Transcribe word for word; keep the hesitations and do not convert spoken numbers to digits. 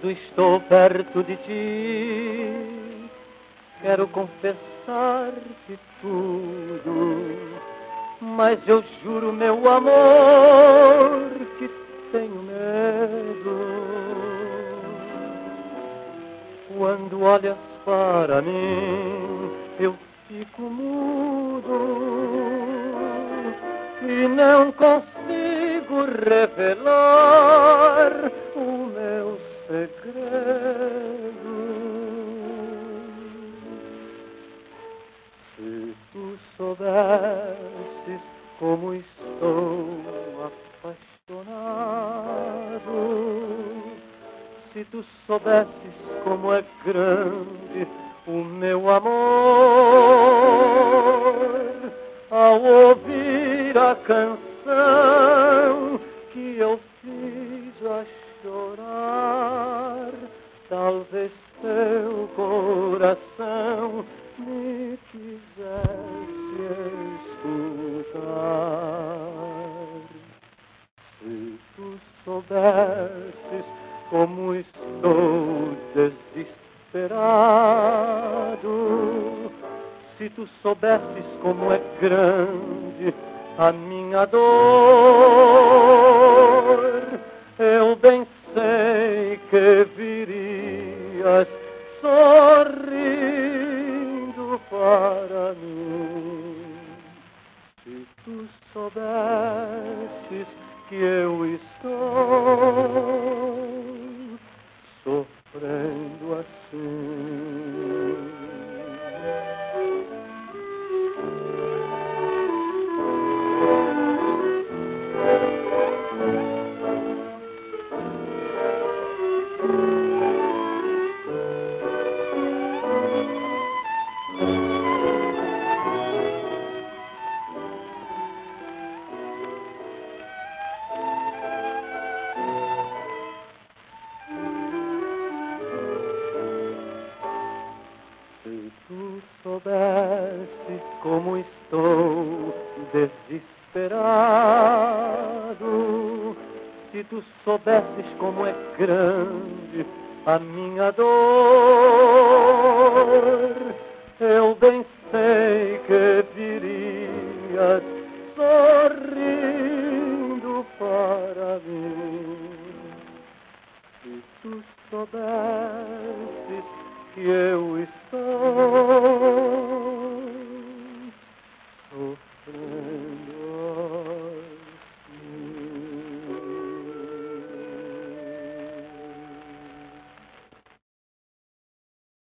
Quando estou perto de ti, quero confessar-te tudo, mas eu juro, meu amor, que tenho medo. Quando olhas para mim, eu fico mudo e não consigo revelar o meu segredo. Se tu soubesses como estou apaixonado, se tu soubesses como é grande o meu amor, ao ouvir a canção que eu fiz a chorar, talvez teu coração me quisesse escutar. Se tu soubesses como estou desesperado, se tu soubesses como é grande a minha dor, eu bem sei que virias sorrindo para mim. Se tu soubesses que eu estou sofrendo assim. Se tu soubesses como estou desesperado, se tu soubesses como é grande a minha dor, eu bem sei que virias sorrindo para mim. Se tu soubesses que eu estou